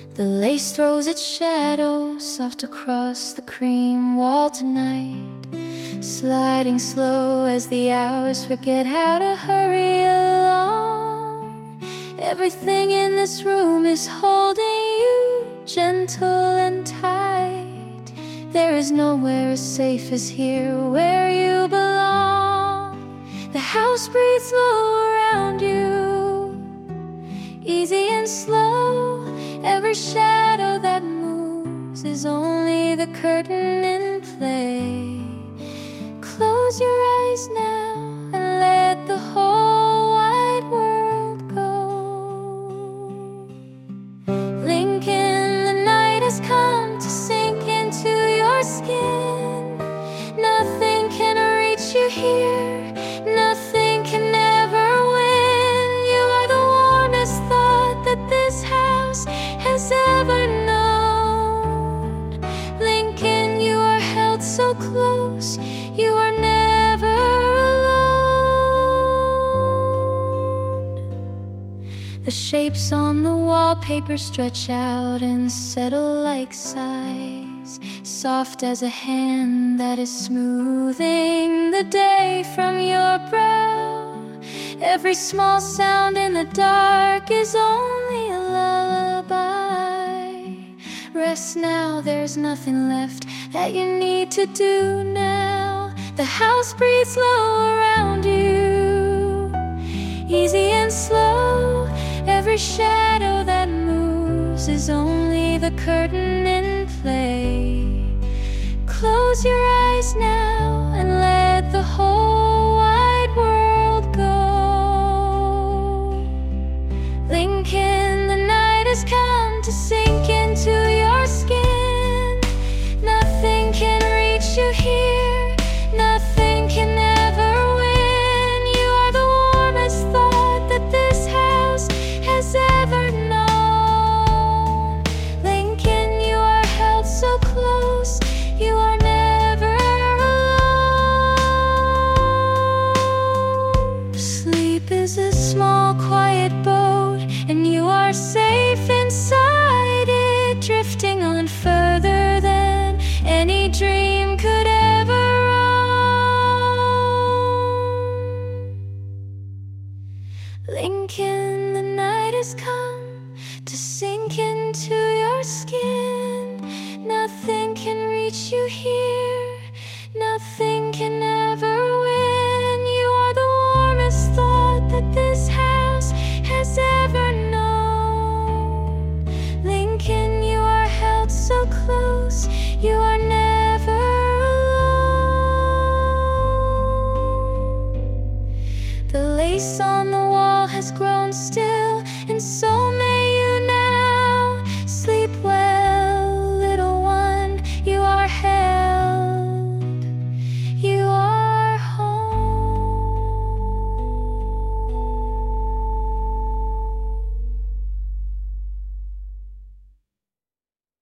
The lace throws its shadow soft across the cream wall tonight, sliding slow as the hours forget how to hurry along. Everything in this room is holding you gentle and tight. There is nowhere as safe as here where you belong. The house breathes low around you, easy and slow. Every shadow that moves is only the curtain in play. Close your eyes now and let the whole wide world go. Lincoln, the night has come to sink into your skin. Nothing can reach you here, nothing can ever win. You are the warmest thought that this house has ever known. Lincoln, you are held so close, you are never alone. The shapes on the wallpaper stretch out and settle like sighs, soft as a hand that is smoothing the day from your brow. Every small sound in the dark is only a lullaby. Rest now, there's nothing left that you need to do now. The house breathes low around you, easy and slow. Every shadow that moves is only the curtain in play. Close your eyes now and let the whole wide world go. Lincoln, the night has come to sink into your skin. Nothing can reach you here, nothing can ever win. You are the warmest thought that this house has ever known. Lincoln, you are held so close, you are never alone. Sleep is a small, quiet boat, and you are safe inside it, drifting on further than any dream could ever roam. Lincoln, the night has come to sink in